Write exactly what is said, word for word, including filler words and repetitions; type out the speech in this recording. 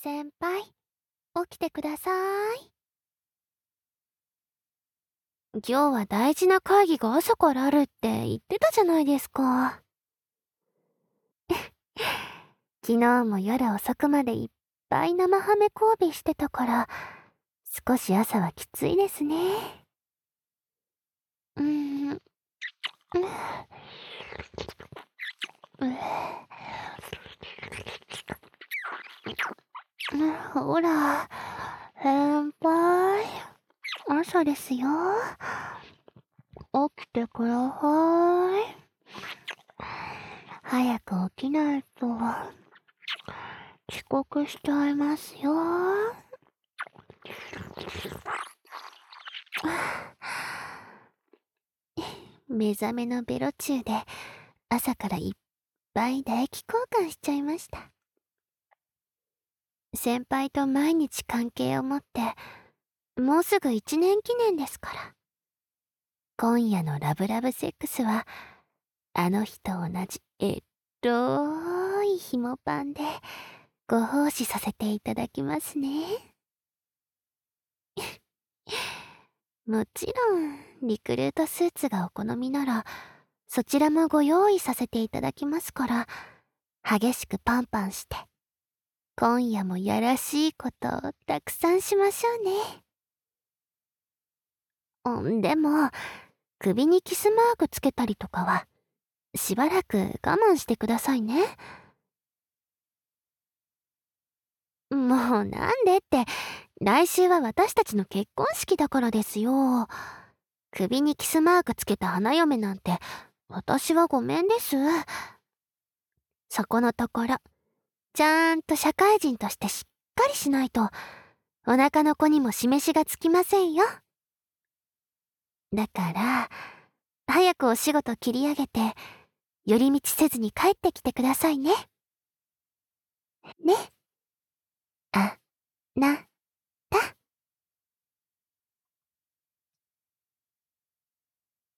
先輩、起きてください。今日は大事な会議が朝からあるって言ってたじゃないですか。昨日も夜遅くまでいっぱい生ハメ交尾してたから、少し朝はきついですね。うーん、ううほら、先輩、朝ですよ。起きてください。早く起きないと、遅刻しちゃいますよ。目覚めのベロチューで朝からいっぱい唾液交換しちゃいました。先輩と毎日関係を持ってもうすぐいちねん記念ですから。今夜のラブラブセックスはあの日と同じえっとい紐パンでご奉仕させていただきますね。もちろんリクルートスーツがお好みならそちらもご用意させていただきますから、激しくパンパンして今夜もやらしいことをたくさんしましょうね。んでも首にキスマークつけたりとかはしばらく我慢してくださいね。もうなんでって、来週は私たちの結婚式だからですよ。首にキスマークつけた花嫁なんて私はごめんです。そこのところちゃんと社会人としてしっかりしないとお腹の子にも示しがつきませんよ。だから早くお仕事切り上げて寄り道せずに帰ってきてくださいね。ね。あ、な。